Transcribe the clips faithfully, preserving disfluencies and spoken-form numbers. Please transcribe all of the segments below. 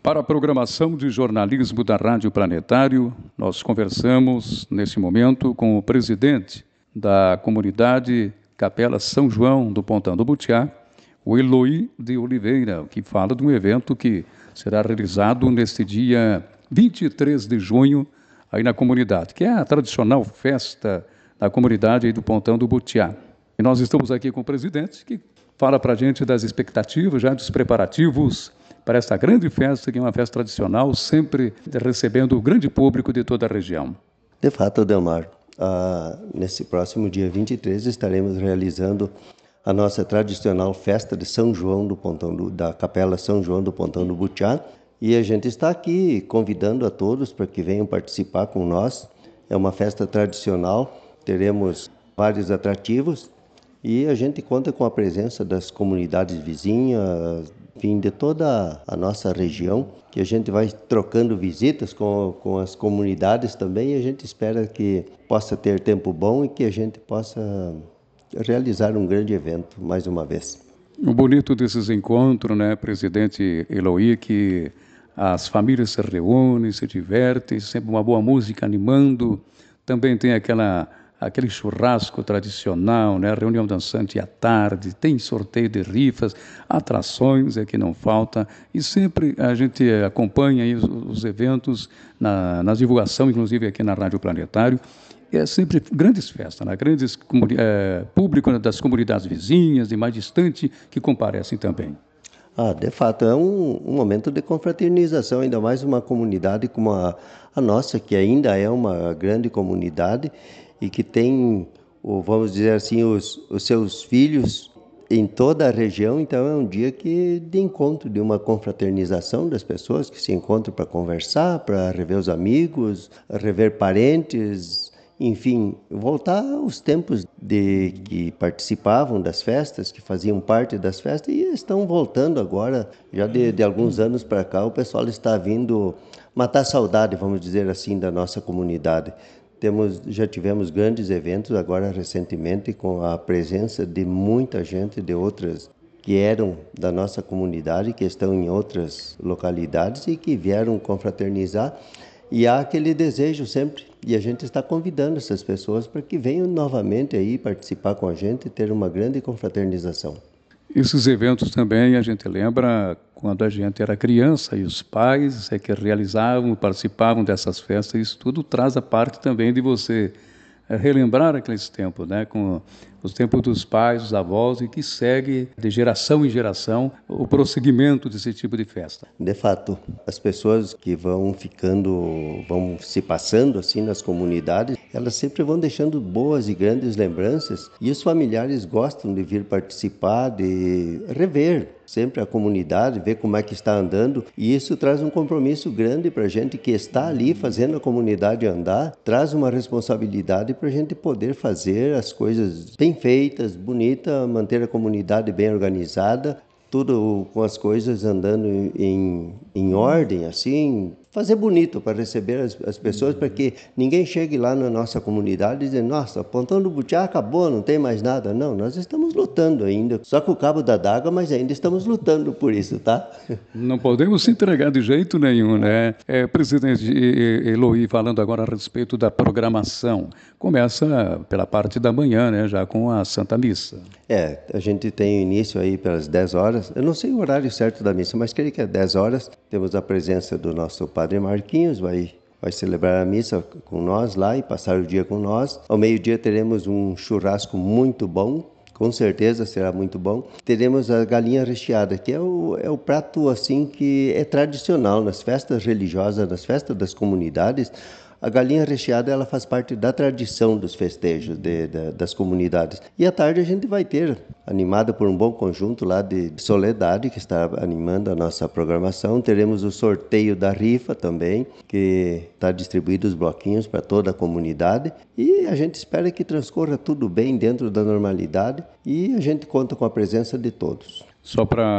Para a programação de jornalismo da Rádio Planetário, nós conversamos, nesse momento, com o presidente da comunidade Capela São João do Pontão do Butiá, o Eloy de Oliveira, que fala de um evento que será realizado neste dia vinte e três de junho, aí na comunidade, que é a tradicional festa da comunidade aí do Pontão do Butiá. E nós estamos aqui com o presidente, que fala para a gente das expectativas, já dos preparativos para esta grande festa, que é uma festa tradicional, sempre recebendo o grande público de toda a região. De fato, Adelmar, ah, nesse próximo dia vinte e três estaremos realizando a nossa tradicional festa de São João do Pontão do, da Capela São João do Pontão do Butiá, e a gente está aqui convidando a todos para que venham participar com nós. É uma festa tradicional, teremos vários atrativos e a gente conta com a presença das comunidades vizinhas, enfim, de toda a nossa região, que a gente vai trocando visitas com, com as comunidades também, e a gente espera que possa ter tempo bom e que a gente possa realizar um grande evento mais uma vez. O bonito desses encontros, né, presidente Eloy, que as famílias se reúnem, se divertem, sempre uma boa música animando, também tem aquela... aquele churrasco tradicional, né? Reunião dançante à tarde, tem sorteio de rifas, atrações é que não falta, e sempre a gente acompanha aí os, os eventos na, na divulgação, inclusive aqui na Rádio Planetário. É sempre grandes festas, né? Grandes é, público das comunidades vizinhas e mais distante que comparecem também. Ah, de fato, é um, um momento de confraternização, ainda mais uma comunidade como a, a nossa, que ainda é uma grande comunidade e que tem, vamos dizer assim, os, os seus filhos em toda a região. Então é um dia que, de encontro, de uma confraternização das pessoas que se encontram para conversar, para rever os amigos, rever parentes, enfim, voltar aos tempos de que participavam das festas, que faziam parte das festas e estão voltando agora, já de, de alguns anos para cá, o pessoal está vindo matar a saudade, vamos dizer assim, da nossa comunidade. Temos, já tivemos grandes eventos agora recentemente com a presença de muita gente de outras que eram da nossa comunidade, que estão em outras localidades e que vieram confraternizar. E há aquele desejo sempre, e a gente está convidando essas pessoas para que venham novamente aí participar com a gente e ter uma grande confraternização. Esses eventos também a gente lembra quando a gente era criança e os pais é que realizavam, participavam dessas festas. Isso tudo traz a parte também de você relembrar aqueles tempos, né, com os tempos dos pais, dos avós, e que segue de geração em geração o prosseguimento desse tipo de festa. De fato, as pessoas que vão ficando, vão se passando assim nas comunidades, elas sempre vão deixando boas e grandes lembranças, e os familiares gostam de vir participar, de rever sempre a comunidade, ver como é que está andando, e isso traz um compromisso grande para a gente que está ali fazendo a comunidade andar, traz uma responsabilidade para a gente poder fazer as coisas bem feitas, bonitas, manter a comunidade bem organizada, tudo com as coisas andando em, em ordem, assim, fazer bonito para receber as, as pessoas, para que ninguém chegue lá na nossa comunidade e dizer, nossa, Pontão do Butiá acabou, não tem mais nada. Não, nós estamos lutando ainda, só com o cabo da daga, mas ainda estamos lutando por isso, tá? Não podemos se entregar de jeito nenhum, né? É, presidente Eloy, falando agora a respeito da programação, começa pela parte da manhã, né, já com a Santa Missa. É, a gente tem o início aí pelas dez horas, eu não sei o horário certo da missa, mas creio que é dez horas, temos a presença do nosso Padre Marquinhos, vai, vai celebrar a missa com nós lá e passar o dia com nós. Ao meio-dia teremos um churrasco muito bom, com certeza será muito bom. Teremos a galinha recheada, que é o, é o prato assim que é tradicional nas festas religiosas, nas festas das comunidades. A galinha recheada ela faz parte da tradição dos festejos de, de, das comunidades. E à tarde a gente vai ter, animada por um bom conjunto lá de Soledade, que está animando a nossa programação. Teremos o sorteio da rifa também, que está distribuído os bloquinhos para toda a comunidade. E a gente espera que transcorra tudo bem dentro da normalidade e a gente conta com a presença de todos. Só para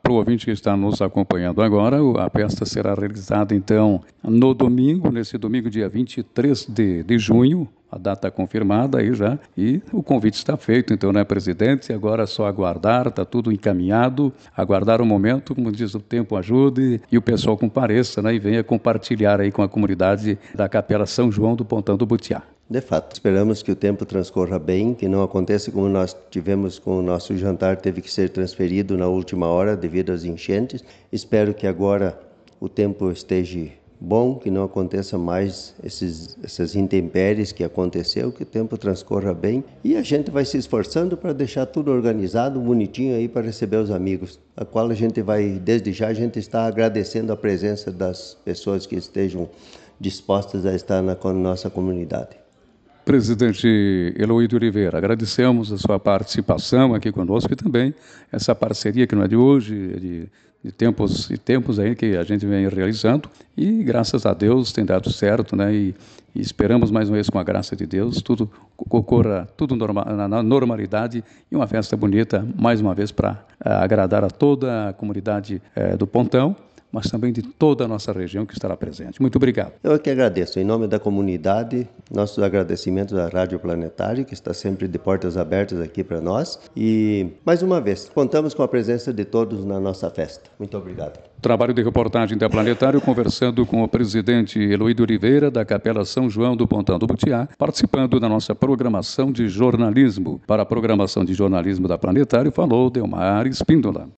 para o ouvinte que está nos acompanhando agora, a festa será realizada, então, no domingo, nesse domingo, dia vinte e três de, de junho, a data confirmada aí já, e o convite está feito, então, né, presidente? Agora é só aguardar, está tudo encaminhado, aguardar o momento, como diz, o tempo ajude e o pessoal compareça, né, e venha compartilhar aí com a comunidade da Capela São João do Pontão do Butiá. De fato, esperamos que o tempo transcorra bem, que não aconteça como nós tivemos com o nosso jantar, teve que ser transferido na última hora devido às enchentes. Espero que agora o tempo esteja bom, que não aconteça mais esses, essas intempéries que aconteceu, que o tempo transcorra bem e a gente vai se esforçando para deixar tudo organizado, bonitinho aí para receber os amigos, a qual a gente vai, desde já, a gente está agradecendo a presença das pessoas que estejam dispostas a estar na nossa comunidade. Presidente Eloy de Oliveira, agradecemos a sua participação aqui conosco e também essa parceria que não é de hoje, é de, de tempos e tempos aí que a gente vem realizando e graças a Deus tem dado certo, né? E, e esperamos mais uma vez com a graça de Deus tudo ocorra tudo norma, na normalidade e uma festa bonita mais uma vez para agradar a toda a comunidade é, do Pontão, mas também de toda a nossa região que estará presente. Muito obrigado. Eu que agradeço. Em nome da comunidade, nossos agradecimentos à Rádio Planetário, que está sempre de portas abertas aqui para nós. E, mais uma vez, contamos com a presença de todos na nossa festa. Muito obrigado. Trabalho de reportagem da Planetário, conversando com o presidente Eloy de Oliveira, da Capela São João do Pontão do Butiá, participando da nossa programação de jornalismo. Para a programação de jornalismo da Planetário, falou Delmar Espíndola.